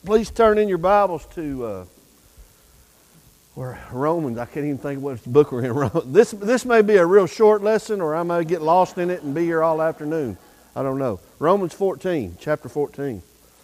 Please turn in your Bibles to Romans. I can't even think of what book we're in. This may be a real short lesson, or I may get lost in it and be here all afternoon. I don't know. Romans 14, chapter 14.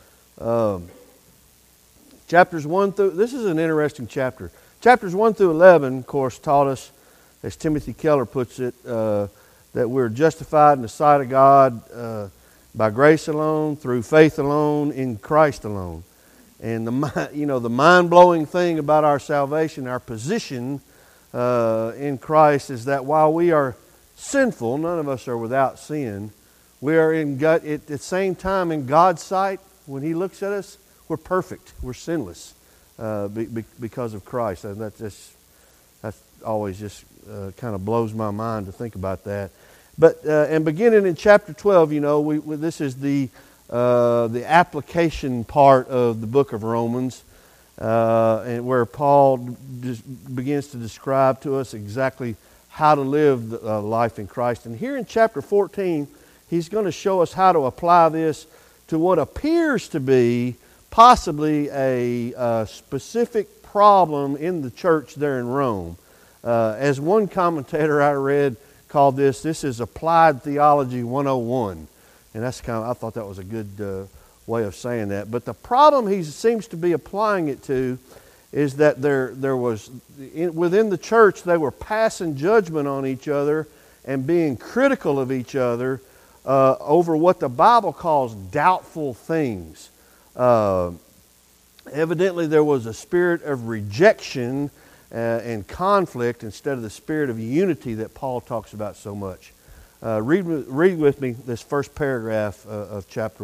Chapters 1 through, this is an interesting chapter. Chapters 1 through 11, of course, taught us, as Timothy Keller puts it, that we're justified in the sight of God by grace alone, through faith alone, in Christ alone. And the mind-blowing thing about our salvation, our position in Christ, is that while we are sinful, none of us are without sin. We are at the same time in God's sight. When He looks at us, we're perfect. We're sinless because of Christ. And that always just kind of blows my mind to think about that. But and beginning in chapter 12, this is the application part of the book of Romans, and where Paul begins to describe to us exactly how to live life in Christ. And here in chapter 14, he's going to show us how to apply this to what appears to be possibly a specific problem in the church there in Rome. As one commentator I read called this is Applied Theology 101. And I thought that was a good way of saying that. But the problem he seems to be applying it to is that there was, within the church, they were passing judgment on each other and being critical of each other over what the Bible calls doubtful things. Evidently there was a spirit of rejection and conflict instead of the spirit of unity that Paul talks about so much. Read with me this first paragraph of chapter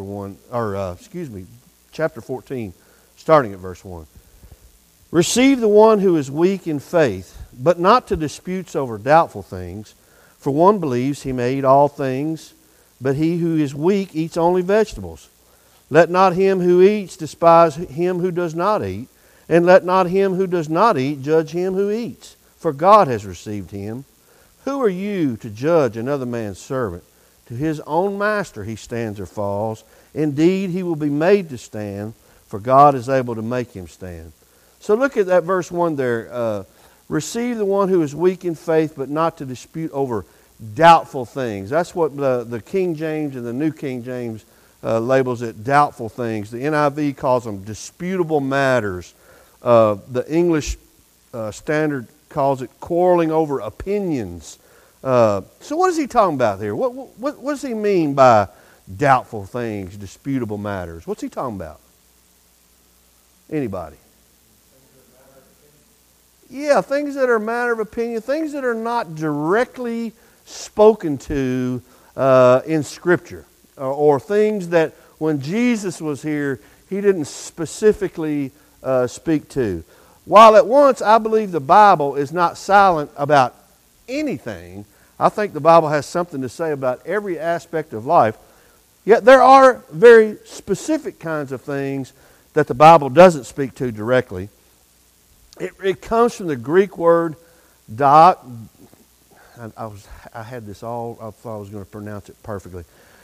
14, starting at verse 1. Receive the one who is weak in faith, but not to disputes over doubtful things. For one believes he may eat all things, but he who is weak eats only vegetables. Let not him who eats despise him who does not eat, and let not him who does not eat judge him who eats, for God has received him. Who are you to judge another man's servant? To his own master he stands or falls. Indeed, he will be made to stand, for God is able to make him stand. So look at that verse 1 there. Receive the one who is weak in faith, but not to dispute over doubtful things. That's what the King James and the New King James labels it, doubtful things. The NIV calls them disputable matters. The English Standard calls it quarreling over opinions. So what is he talking about here? What does he mean by doubtful things, disputable matters? What's he talking about? Anybody? Yeah, things that are a matter of opinion, things that are not directly spoken to in Scripture, or things that when Jesus was here, He didn't specifically speak to. While at once I believe the Bible is not silent about anything, I think the Bible has something to say about every aspect of life, yet there are very specific kinds of things that the Bible doesn't speak to directly. It comes from the Greek word I had this all, I thought I was going to pronounce it perfectly.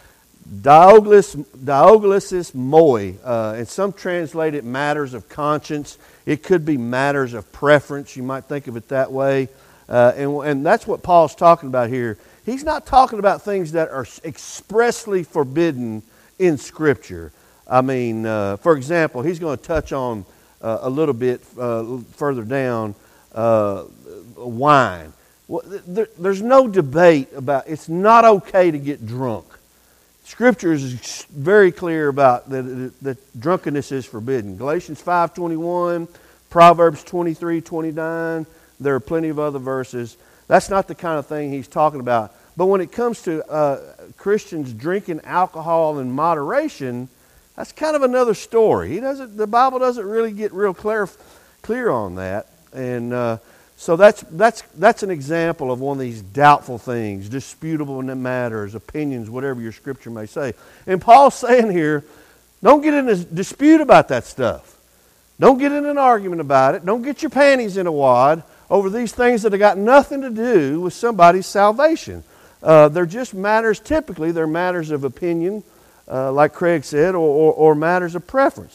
Dioglysis moi. And some translate it matters of conscience. It could be matters of preference. You might think of it that way. And that's what Paul's talking about here. He's not talking about things that are expressly forbidden in Scripture. I mean, for example, he's going to touch on a little bit further down wine. Well, there's no debate about it's not okay to get drunk. Scripture is very clear about that drunkenness is forbidden. Galatians 5:21, Proverbs 23:29. There are plenty of other verses. That's not the kind of thing he's talking about. But when it comes to Christians drinking alcohol in moderation, that's kind of another story. The Bible doesn't really get real clear on that. And so that's an example of one of these doubtful things, disputable matters, opinions, whatever your Scripture may say. And Paul's saying here, don't get in a dispute about that stuff. Don't get in an argument about it. Don't get your panties in a wad over these things that have got nothing to do with somebody's salvation. They're just matters, typically they're matters of opinion, like Craig said, or matters of preference.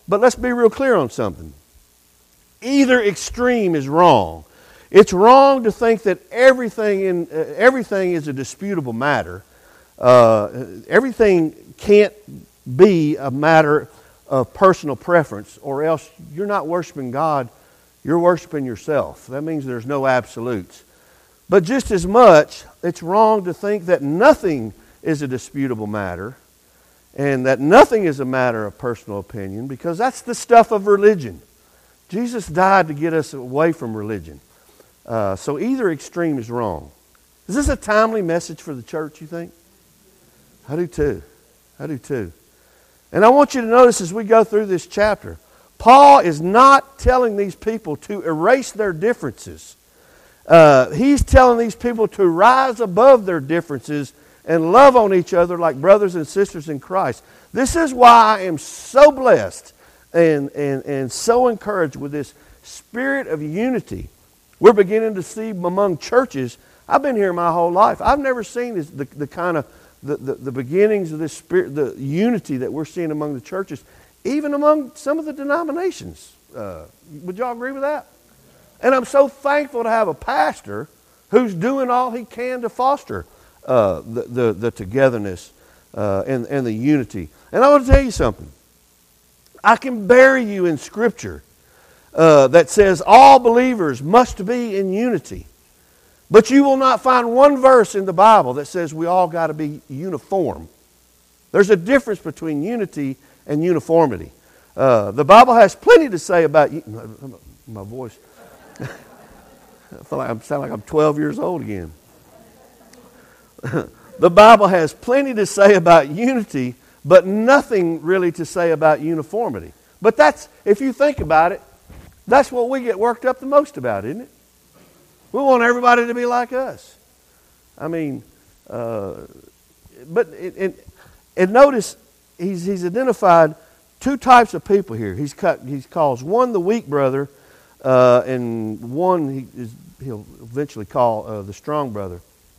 But let's be real clear on something. Either extreme is wrong. It's wrong to think that everything is a disputable matter. Everything can't be a matter of personal preference, or else you're not worshiping God, you're worshiping yourself. That means there's no absolutes. But just as much, it's wrong to think that nothing is a disputable matter and that nothing is a matter of personal opinion, because that's the stuff of religion. Jesus died to get us away from religion. So either extreme is wrong. Is this a timely message for the church, you think? I do too. I do too. And I want you to notice as we go through this chapter, Paul is not telling these people to erase their differences. He's telling these people to rise above their differences and love on each other like brothers and sisters in Christ. This is why I am so blessed and so encouraged with this spirit of unity. We're beginning to see among churches. I've been here my whole life. I've never seen the kind of the beginnings of this spirit, the unity that we're seeing among the churches, even among some of the denominations. Would y'all agree with that? And I'm so thankful to have a pastor who's doing all he can to foster the togetherness and the unity. And I want to tell you something. I can bury you in Scripture that says all believers must be in unity. But you will not find one verse in the Bible that says we all got to be uniform. There's a difference between unity and uniformity. The Bible has plenty to say about my voice. I sound like I'm 12 years old again. The Bible has plenty to say about unity, but nothing really to say about uniformity. But that's, if you think about it, that's what we get worked up the most about, isn't it? We want everybody to be like us. I mean, but notice he's identified two types of people here. He calls one the weak brother, and one he'll eventually call the strong brother.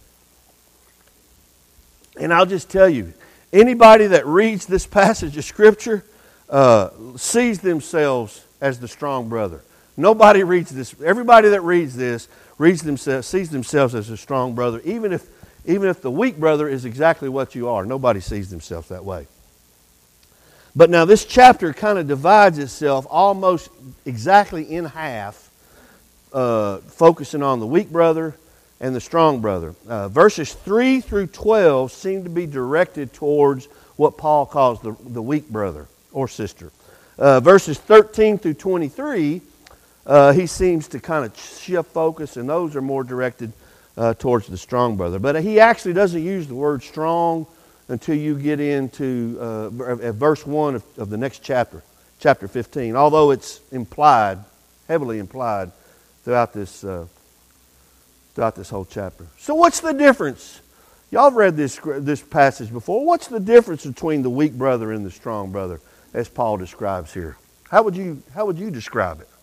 And I'll just tell you, anybody that reads this passage of Scripture sees themselves as the strong brother. Nobody reads this. Everybody that reads this sees themselves as a strong brother, even if the weak brother is exactly what you are. Nobody sees themselves that way. But now this chapter kind of divides itself almost exactly in half, focusing on the weak brother and the strong brother. Verses 3 through 12 seem to be directed towards what Paul calls the weak brother or sister. Verses 13 through 23, he seems to kind of shift focus, and those are more directed towards the strong brother. But he actually doesn't use the word strong until you get into verse 1 of the next chapter, chapter 15, although it's implied, heavily implied, throughout this whole chapter. So what's the difference? Y'all have read this passage before. What's the difference between the weak brother and the strong brother, as Paul describes here? How would you describe it?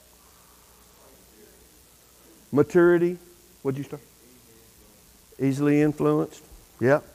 Maturity. What'd you start? Easily influenced. Yep.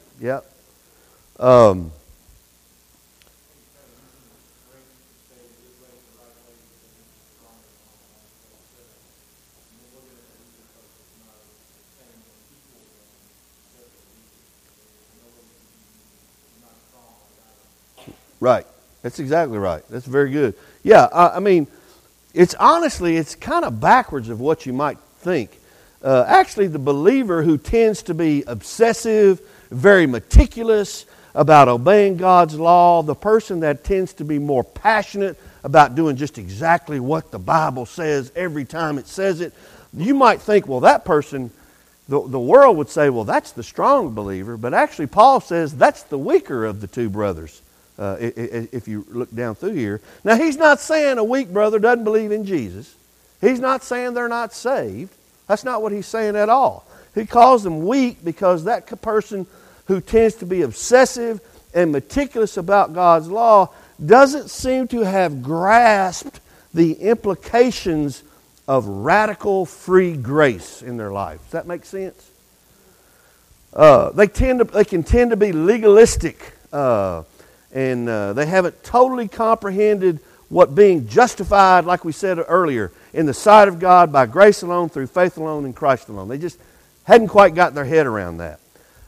Right. That's exactly right. That's very good. Yeah, I mean, it's kind of backwards of what you might think. Actually, the believer who tends to be obsessive, very meticulous about obeying God's law, the person that tends to be more passionate about doing just exactly what the Bible says every time it says it, you might think, well, that person, the world would say, well, that's the strong believer. But actually, Paul says that's the weaker of the two brothers. If you look down through here. Now, he's not saying a weak brother doesn't believe in Jesus. He's not saying they're not saved. That's not what he's saying at all. He calls them weak because that person who tends to be obsessive and meticulous about God's law doesn't seem to have grasped the implications of radical free grace in their life. Does that make sense? They can tend to be legalistic. And they haven't totally comprehended what being justified, like we said earlier, in the sight of God by grace alone, through faith alone, in Christ alone. They just hadn't quite got their head around that.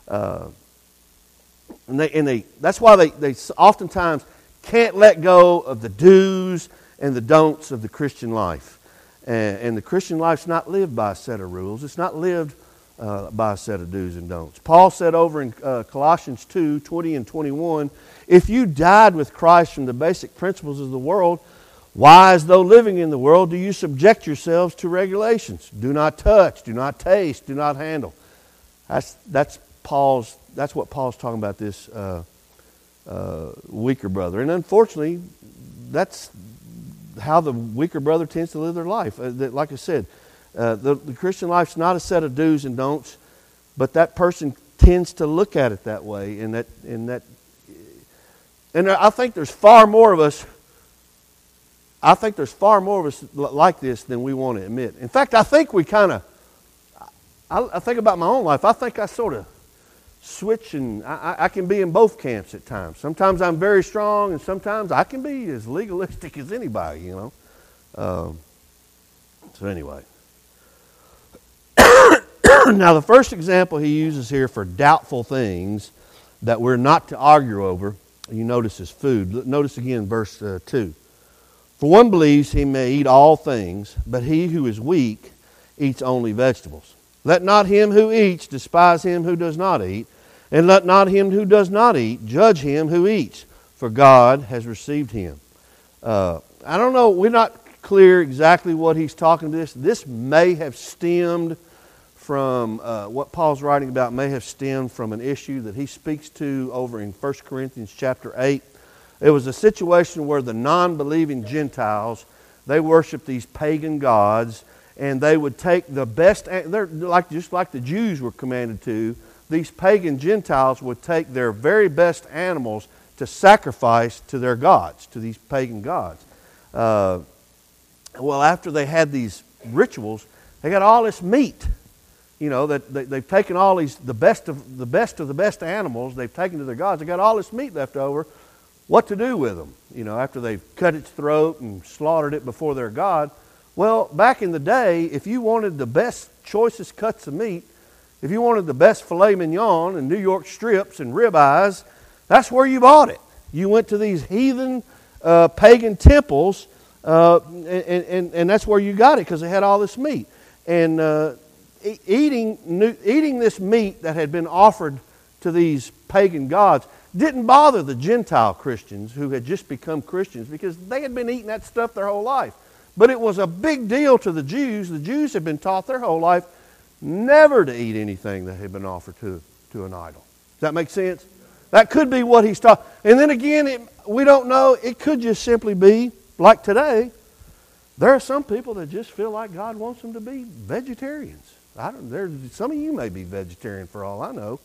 That's why they oftentimes can't let go of the do's and the don'ts of the Christian life. And the Christian life's not lived by a set of rules. It's not lived by a set of do's and don'ts. Paul said over in Colossians 2, 20 and 21, if you died with Christ from the basic principles of the world, why, as though living in the world, do you subject yourselves to regulations? Do not touch, do not taste, do not handle. That's what Paul's talking about, this weaker brother. And unfortunately, that's how the weaker brother tends to live their life. Like I said, the Christian life's not a set of do's and don'ts, but that person tends to look at it that way. And I think there's far more of us. I think there's far more of us like this than we want to admit. In fact, I think we kind of. I think about my own life. I think I sort of switch, and I can be in both camps at times. Sometimes I'm very strong, and sometimes I can be as legalistic as anybody, you know. So anyway. Now, the first example he uses here for doubtful things that we're not to argue over, you notice, is food. Notice again verse 2. For one believes he may eat all things, but he who is weak eats only vegetables. Let not him who eats despise him who does not eat, and let not him who does not eat judge him who eats, for God has received him. I don't know, we're not clear exactly what he's talking to this. This may have stemmed from, what Paul's writing about may have stemmed from an issue that he speaks to over in 1 Corinthians chapter 8. It was a situation where the non-believing Gentiles, they worshiped these pagan gods, and they would take the best, just like the Jews were commanded to, these pagan Gentiles would take their very best animals to sacrifice to their gods, to these pagan gods. Well, after they had these rituals, they got all this meat. You know, that they've taken all these, the best of the best animals, they've taken to their gods. They got all this meat left over. What to do with them? You know, after they've cut its throat and slaughtered it before their God. Well, back in the day, if you wanted the best, choicest cuts of meat, if you wanted the best filet mignon and New York strips and ribeyes, that's where you bought it. You went to these heathen pagan temples, and that's where you got it because they had all this meat. And eating this meat that had been offered to these pagan gods didn't bother the Gentile Christians who had just become Christians because they had been eating that stuff their whole life. But it was a big deal to the Jews. The Jews had been taught their whole life never to eat anything that had been offered to an idol. Does that make sense? That could be what he's taught. And then again, we don't know. It could just simply be, like today, there are some people that just feel like God wants them to be vegetarians. Some of you may be vegetarian for all I know.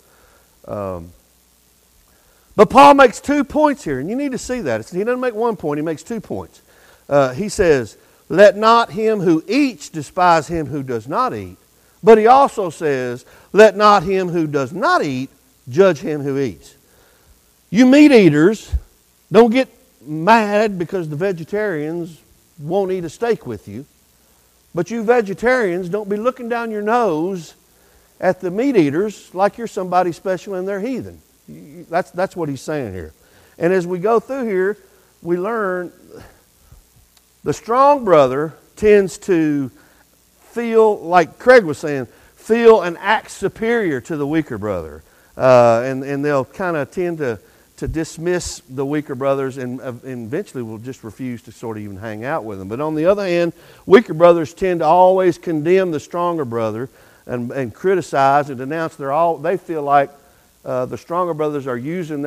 But Paul makes 2 points here, and you need to see that. He doesn't make 1 point, he makes 2 points. He says, let not him who eats despise him who does not eat. But he also says, let not him who does not eat judge him who eats. You meat eaters, don't get mad because the vegetarians won't eat a steak with you. But you vegetarians, don't be looking down your nose at the meat eaters like you're somebody special and they're heathen. That's what he's saying here. And as we go through here, we learn the strong brother tends to feel, like Craig was saying, feel and act superior to the weaker brother. And they'll kind of tend to dismiss the weaker brothers and eventually will just refuse to sort of even hang out with them. But on the other hand, weaker brothers tend to always condemn the stronger brother and criticize and denounce. They feel like the stronger brothers are using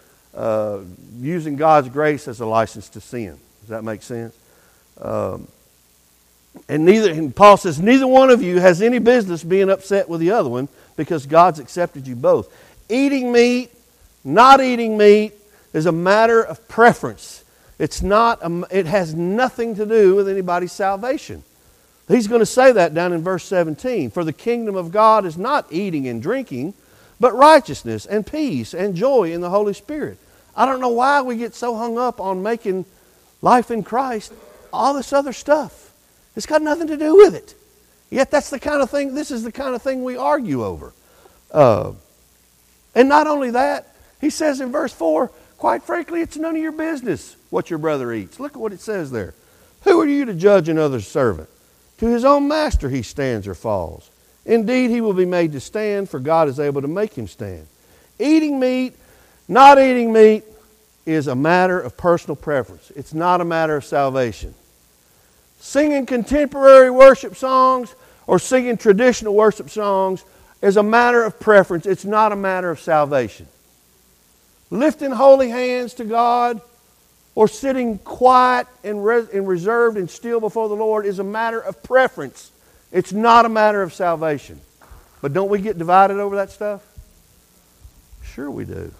God's grace as a license to sin. Does that make sense? And Paul says, neither one of you has any business being upset with the other one because God's accepted you both. Eating meat, not eating meat is a matter of preference. It has nothing to do with anybody's salvation. He's going to say that down in verse 17. For the kingdom of God is not eating and drinking, but righteousness and peace and joy in the Holy Spirit. I don't know why we get so hung up on making life in Christ, all this other stuff. It's got nothing to do with it. Yet this is the kind of thing we argue over. And not only that, he says in verse 4, quite frankly, it's none of your business what your brother eats. Look at what it says there. Who are you to judge another's servant? To his own master he stands or falls. Indeed, he will be made to stand, for God is able to make him stand. Eating meat, not eating meat, is a matter of personal preference. It's not a matter of salvation. Singing contemporary worship songs or singing traditional worship songs is a matter of preference. It's not a matter of salvation. Lifting holy hands to God or sitting quiet and reserved and still before the Lord is a matter of preference. It's not a matter of salvation. But don't we get divided over that stuff? Sure we do.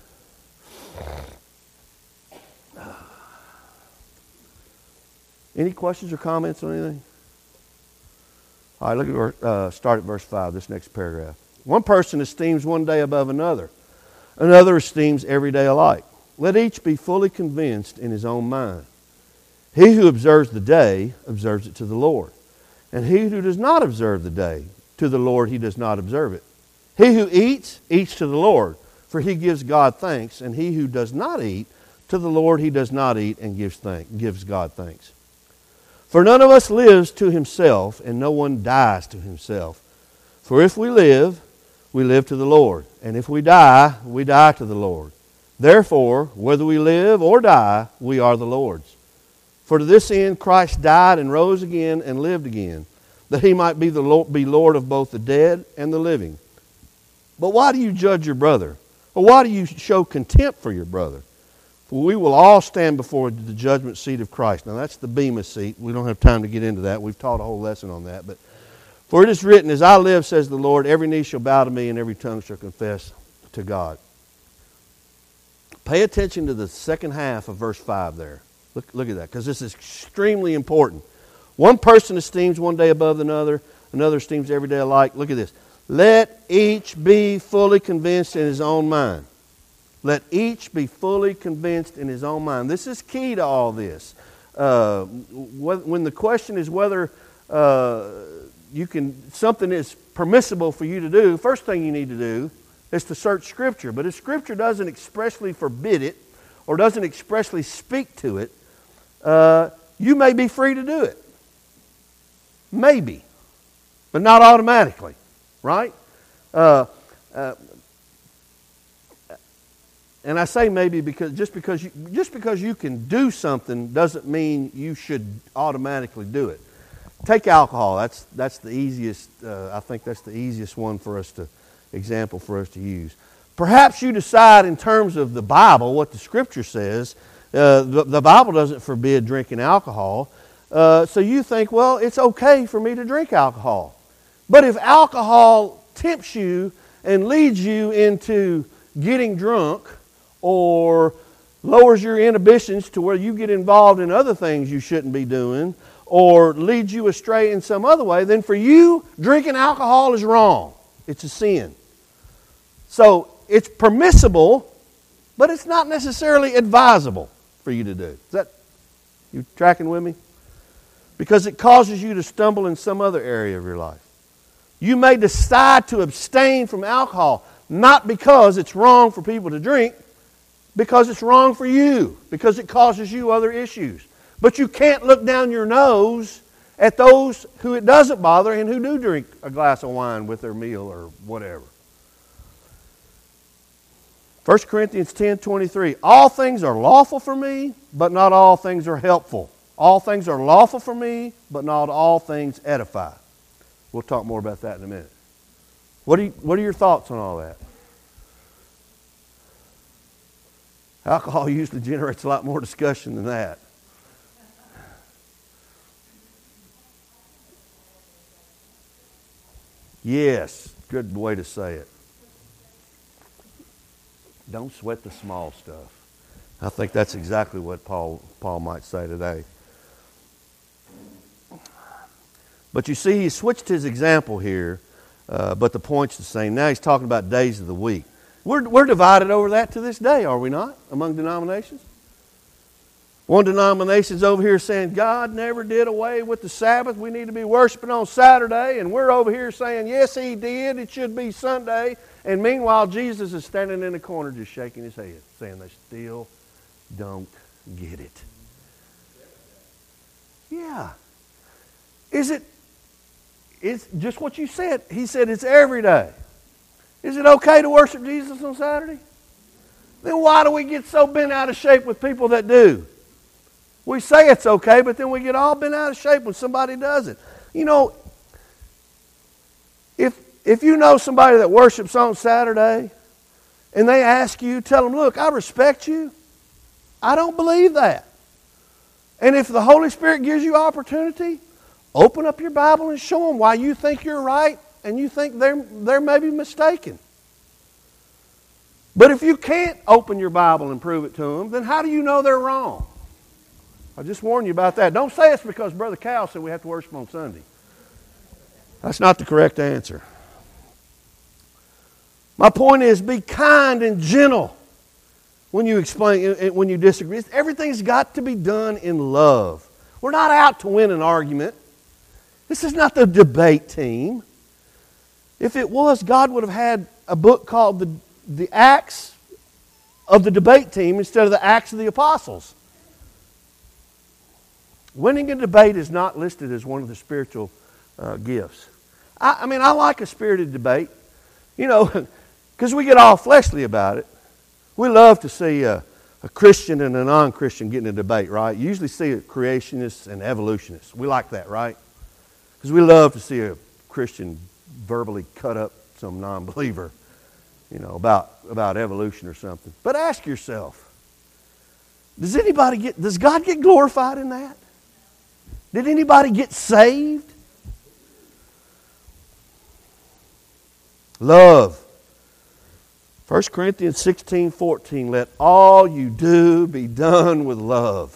Any questions or comments on anything? All right, start at verse 5, this next paragraph. One person esteems one day above another. Another esteems every day alike. Let each be fully convinced in his own mind. He who observes the day observes it to the Lord. And he who does not observe the day, to the Lord he does not observe it. He who eats, eats to the Lord, for he gives God thanks. And he who does not eat, to the Lord he does not eat and gives God thanks. For none of us lives to himself, and no one dies to himself. For if we live to the Lord. And if we die to the Lord. Therefore, whether we live or die, we are the Lord's. For to this end Christ died and rose again and lived again, that he might be Lord of both the dead and the living. But why do you judge your brother? Or why do you show contempt for your brother? For we will all stand before the judgment seat of Christ. Now that's the Bema seat. We don't have time to get into that. We've taught a whole lesson on that. But for it is written, as I live, says the Lord, every knee shall bow to me and every tongue shall confess to God. Pay attention to the second half of verse 5 there. Look at that, because this is extremely important. One person esteems one day above another, another esteems every day alike. Look at this. Let each be fully convinced in his own mind. Let each be fully convinced in his own mind. This is key to all this. When the question is whether something is permissible for you to do, first thing you need to do is to search Scripture. But if Scripture doesn't expressly forbid it or doesn't expressly speak to it, you may be free to do it. Maybe. But not automatically. Right? And I say maybe because just because you can do something doesn't mean you should automatically do it. Take alcohol. That's the easiest. I think that's the easiest one for us to example for us to use. Perhaps you decide in terms of the Bible what the Scripture says. The Bible doesn't forbid drinking alcohol, so you think, well, it's okay for me to drink alcohol. But if alcohol tempts you and leads you into getting drunk or lowers your inhibitions to where you get involved in other things you shouldn't be doing or leads you astray in some other way, then for you, drinking alcohol is wrong. It's a sin. So it's permissible, but it's not necessarily advisable for you to do. Is that, you tracking with me? Because it causes you to stumble in some other area of your life. You may decide to abstain from alcohol, not because it's wrong for people to drink, because it's wrong for you, because it causes you other issues. But you can't look down your nose at those who it doesn't bother and who do drink a glass of wine with their meal or whatever. 1 Corinthians 10:23, all things are lawful for me, but not all things are helpful. All things are lawful for me, but not all things edify. We'll talk more about that in a minute. What are your thoughts on all that? Alcohol usually generates a lot more discussion than that. Yes, good way to say it. Don't sweat the small stuff. I think that's exactly what Paul might say today. But you see, he switched his example here, but the point's the same. Now he's talking about days of the week. We're divided over that to this day, are we not, among denominations? One denomination's over here saying God never did away with the Sabbath. We need to be worshiping on Saturday. And we're over here saying, yes, He did. It should be Sunday. And meanwhile, Jesus is standing in the corner just shaking His head, saying they still don't get it. Yeah. It's just what you said. He said it's every day. Is it okay to worship Jesus on Saturday? Then why do we get so bent out of shape with people that do? We say it's okay, but then we get all bent out of shape when somebody does it. You know, if you know somebody that worships on Saturday and they ask you, tell them, look, I respect you. I don't believe that. And if the Holy Spirit gives you opportunity, open up your Bible and show them why you think you're right and you think they're maybe mistaken. But if you can't open your Bible and prove it to them, then how do you know they're wrong? I just warn you about that. Don't say it's because Brother Cal said we have to worship on Sunday. That's not the correct answer. My point is, be kind and gentle when you explain, when you disagree. Everything's got to be done in love. We're not out to win an argument. This is not the debate team. If it was, God would have had a book called the Acts of the Debate Team instead of the Acts of the Apostles. Winning a debate is not listed as one of the spiritual gifts. I mean, I like a spirited debate, you know, because we get all fleshly about it. We love to see a Christian and a non-Christian get in a debate, right? You usually see creationists and evolutionists. We like that, right? Because we love to see a Christian verbally cut up some non-believer, you know, about evolution or something. But ask yourself, does God get glorified in that? Did anybody get saved? Love. 1 Corinthians 16:14, let all you do be done with love.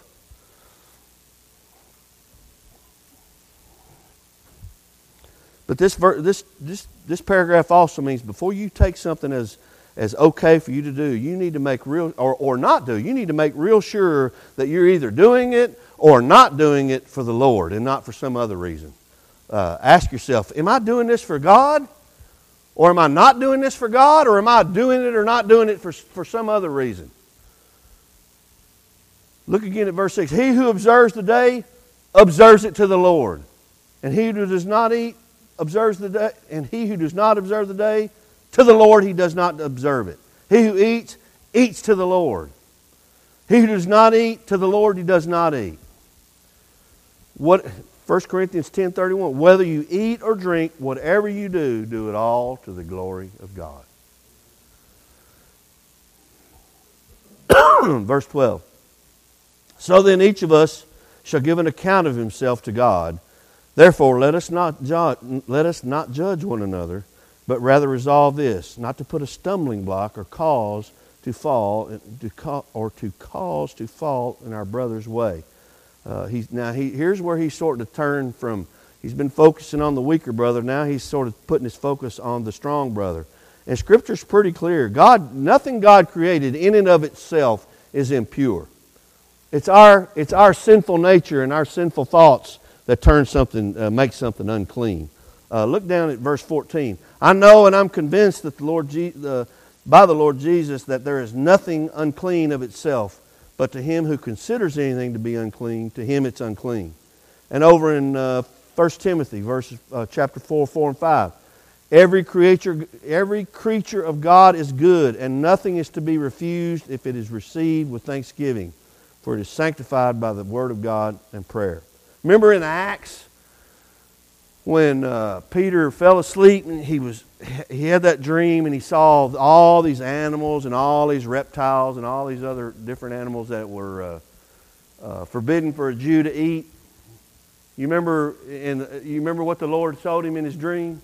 But this paragraph also means before you take something as okay for you to do, you need to make real, or not do, you need to make real sure that you're either doing it or not doing it for the Lord and not for some other reason. Ask yourself, am I doing this for God? Or am I not doing this for God? Or am I doing it or not doing it for some other reason? Look again at verse 6. He who observes the day observes it to the Lord. And he who does not eat observes the day, and he who does not observe the day, to the Lord he does not observe it. He who eats, eats to the Lord. He who does not eat, to the Lord he does not eat. 1 Corinthians 10:31, whether you eat or drink, whatever you do, do it all to the glory of God. Verse 12. So then each of us shall give an account of himself to God. Therefore let us not judge one another, but rather resolve this, not to put a stumbling block or cause to fall in our brother's way. Here's where he's sort of turned from, he's been focusing on the weaker brother, now he's sort of putting his focus on the strong brother. And Scripture's pretty clear. Nothing God created in and of itself is impure. It's our sinful nature and our sinful thoughts that make something unclean. Look down at verse 14. I know and I'm convinced that by the Lord Jesus that there is nothing unclean of itself, but to him who considers anything to be unclean, to him it's unclean. And over in 1 Timothy, chapter 4, 4 and 5, every creature of God is good, and nothing is to be refused if it is received with thanksgiving, for it is sanctified by the word of God and prayer. Remember in Acts when Peter fell asleep and he had that dream and he saw all these animals and all these reptiles and all these other different animals that were forbidden for a Jew to eat. You remember what the Lord told him in his dream?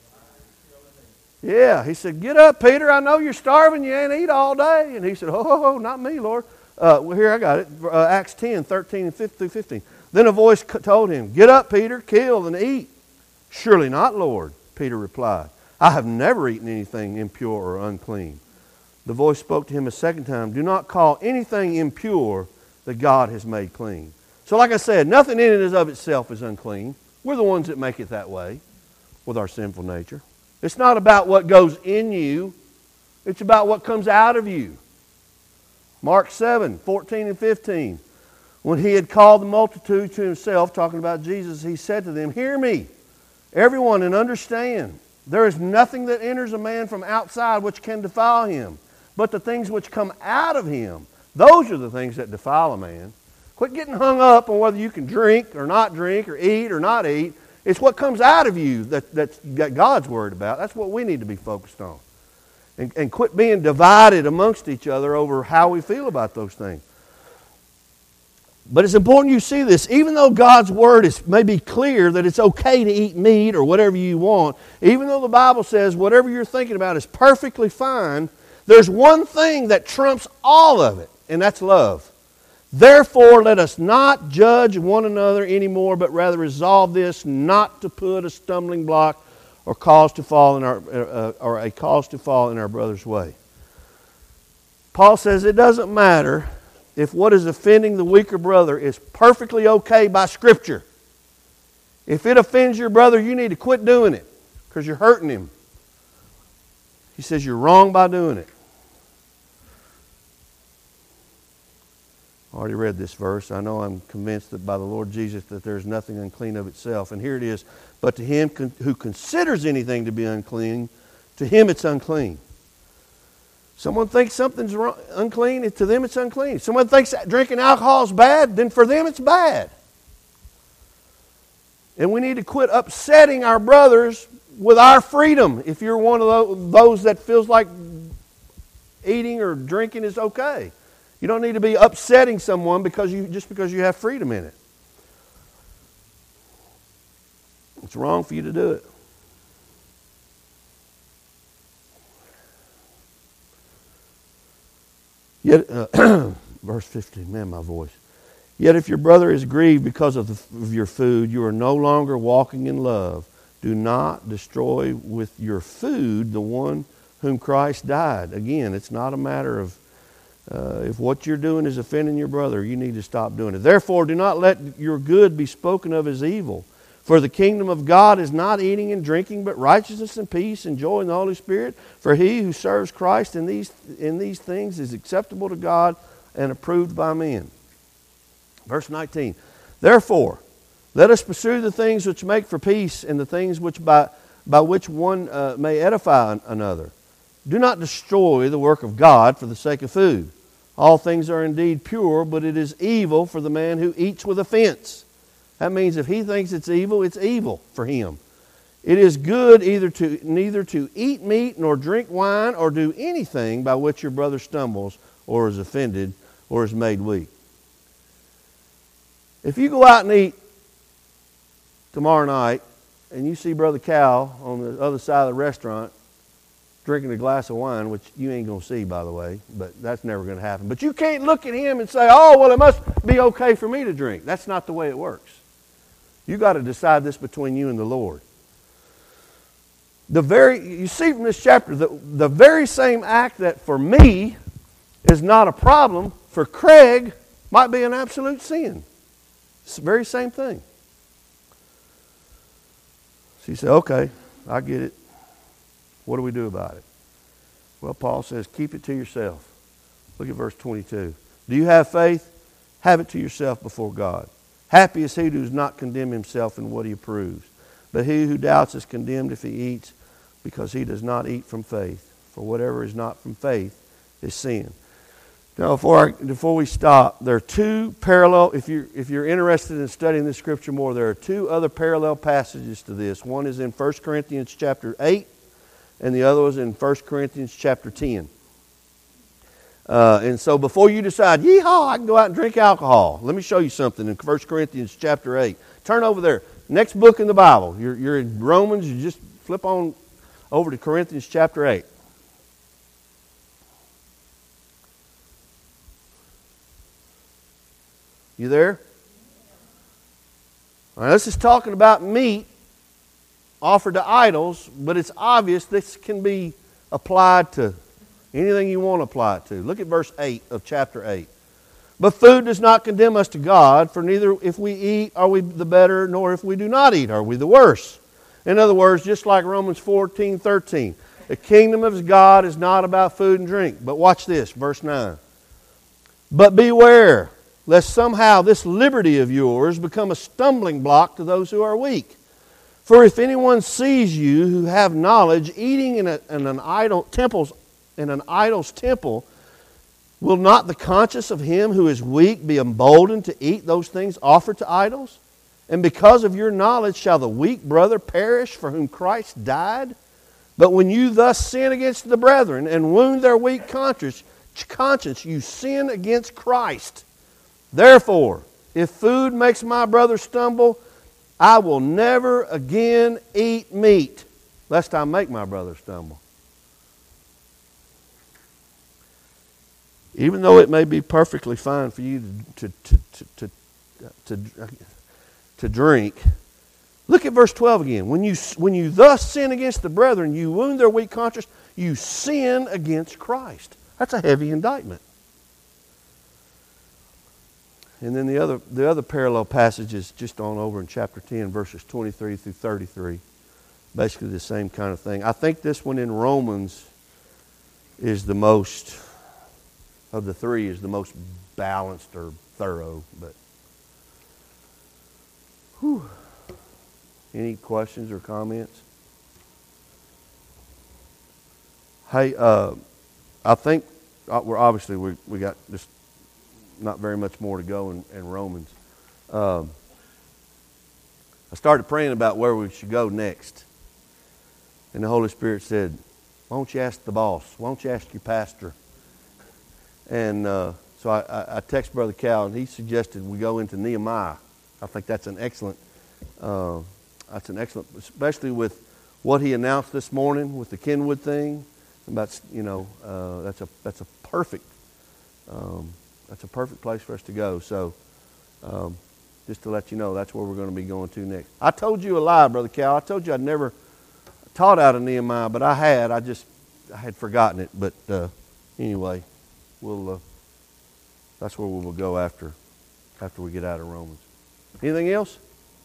Yeah, he said, "Get up, Peter. I know you're starving. You ain't eat all day." And he said, "Oh, not me, Lord." Well, here I got it. Acts 10, 13 through 15. Then a voice told him, "Get up, Peter. Kill and eat." "Surely not, Lord," Peter replied. "I have never eaten anything impure or unclean." The voice spoke to him a second time. "Do not call anything impure that God has made clean. So like I said, nothing in it is of itself is unclean. We're the ones that make it that way with our sinful nature. It's not about what goes in you. It's about what comes out of you. Mark 7, 14 and 15. When he had called the multitude to himself, talking about Jesus, he said to them, "Hear me, everyone, and understand. There is nothing that enters a man from outside which can defile him, but the things which come out of him, those are the things that defile a man." Quit getting hung up on whether you can drink or not drink or eat or not eat. It's what comes out of you that God's worried about. That's what we need to be focused on. And quit being divided amongst each other over how we feel about those things. But it's important you see this. Even though God's Word may be clear that it's okay to eat meat or whatever you want, even though the Bible says whatever you're thinking about is perfectly fine, there's one thing that trumps all of it, and that's love. Therefore, let us not judge one another anymore, but rather resolve this, not to put a stumbling block or a cause to fall in our brother's way. Paul says it doesn't matter if what is offending the weaker brother is perfectly okay by Scripture. If it offends your brother, you need to quit doing it because you're hurting him. He says you're wrong by doing it. I already read this verse. I know I'm convinced that by the Lord Jesus that there is nothing unclean of itself. And here it is. But to him who considers anything to be unclean, to him it's unclean. Someone thinks something's unclean, to them it's unclean. Someone thinks drinking alcohol is bad, then for them it's bad. And we need to quit upsetting our brothers with our freedom. If you're one of those that feels like eating or drinking is okay. You don't need to be upsetting someone just because you have freedom in it. It's wrong for you to do it. Yet, verse 15, man, my voice. Yet if your brother is grieved because of your food, you are no longer walking in love. Do not destroy with your food the one whom Christ died. Again, it's not a matter of if what you're doing is offending your brother, you need to stop doing it. Therefore, do not let your good be spoken of as evil. For the kingdom of God is not eating and drinking, but righteousness and peace and joy in the Holy Spirit. For he who serves Christ in these things is acceptable to God and approved by men. Verse 19. Therefore, let us pursue the things which make for peace and the things which by which one may edify another. Do not destroy the work of God for the sake of food. All things are indeed pure, but it is evil for the man who eats with offense. That means if he thinks it's evil for him. It is good neither to eat meat nor drink wine or do anything by which your brother stumbles or is offended or is made weak. If you go out and eat tomorrow night and you see Brother Cal on the other side of the restaurant drinking a glass of wine, which you ain't going to see, by the way, but that's never going to happen. But you can't look at him and say, oh, well, it must be okay for me to drink. That's not the way it works. You got to decide this between you and the Lord. You see from this chapter, the very same act that for me is not a problem, for Craig might be an absolute sin. It's the very same thing. So you say, okay, I get it. What do we do about it? Well, Paul says, keep it to yourself. Look at verse 22. Do you have faith? Have it to yourself before God. Happy is he who does not condemn himself in what he approves. But he who doubts is condemned if he eats, because he does not eat from faith. For whatever is not from faith is sin. Now, before we stop, there are two parallel, if you're interested in studying this scripture more, there are two other parallel passages to this. One is in 1 Corinthians chapter 8, and the other was in 1 Corinthians chapter 10. And so before you decide, yeehaw, I can go out and drink alcohol, let me show you something in 1 Corinthians chapter 8. Turn over there. Next book in the Bible. You're in Romans, you just flip on over to Corinthians chapter 8. You there? All right, this is talking about meat offered to idols, but it's obvious this can be applied to anything you want to apply it to. Look at verse 8 of chapter 8. But food does not condemn us to God, for neither if we eat are we the better, nor if we do not eat are we the worse. In other words, just like Romans 14:13, the kingdom of God is not about food and drink. But watch this, verse 9. But beware, lest somehow this liberty of yours become a stumbling block to those who are weak. For if anyone sees you who have knowledge eating in an idol's temple, will not the conscience of him who is weak be emboldened to eat those things offered to idols? And because of your knowledge shall the weak brother perish for whom Christ died? But when you thus sin against the brethren and wound their weak conscience, you sin against Christ. Therefore, if food makes my brother stumble, I will never again eat meat, lest I make my brother stumble. Even though it may be perfectly fine for you to drink, look at verse 12 again. When you thus sin against the brethren, you wound their weak conscience, you sin against Christ. That's a heavy indictment. And then the other parallel passage is just on over in chapter 10, verses 23 through 33. Basically the same kind of thing. I think this one in Romans is the most, of the three, is the most balanced or thorough. But whew. Any questions or comments? Hey, I think we got just not very much more to go in Romans. I started praying about where we should go next. And the Holy Spirit said, why don't you ask the boss? Why don't you ask your pastor? And so I texted Brother Cal, and he suggested we go into Nehemiah. I think that's an excellent, especially with what he announced this morning with the Kenwood thing. About, that's a perfect place for us to go. So, just to let you know, that's where we're going to be going to next. I told you a lie, Brother Cal. I told you I'd never taught out of Nehemiah, but I had. I had forgotten it. But anyway, that's where we will go after we get out of Romans. Anything else?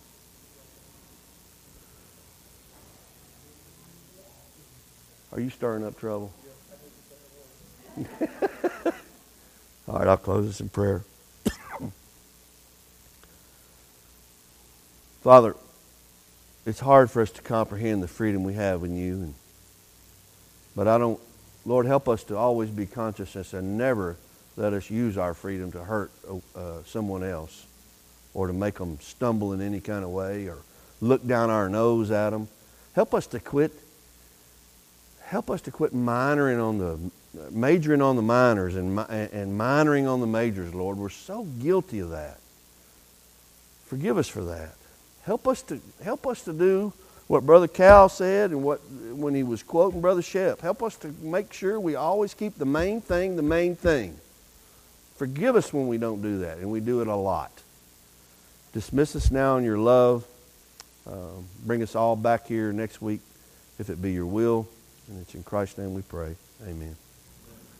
Are you stirring up trouble? All right, I'll close this in prayer. Father, it's hard for us to comprehend the freedom we have in you. But Lord, help us to always be conscious and never let us use our freedom to hurt someone else or to make them stumble in any kind of way or look down our nose at them. Help us to quit majoring on the minors and minoring on the majors, Lord. We're so guilty of that. Forgive us for that. Help us to do what Brother Cal said and when he was quoting Brother Shep. Help us to make sure we always keep the main thing the main thing. Forgive us when we don't do that, and we do it a lot. Dismiss us now in your love. Bring us all back here next week if it be your will. And it's in Christ's name we pray. Amen.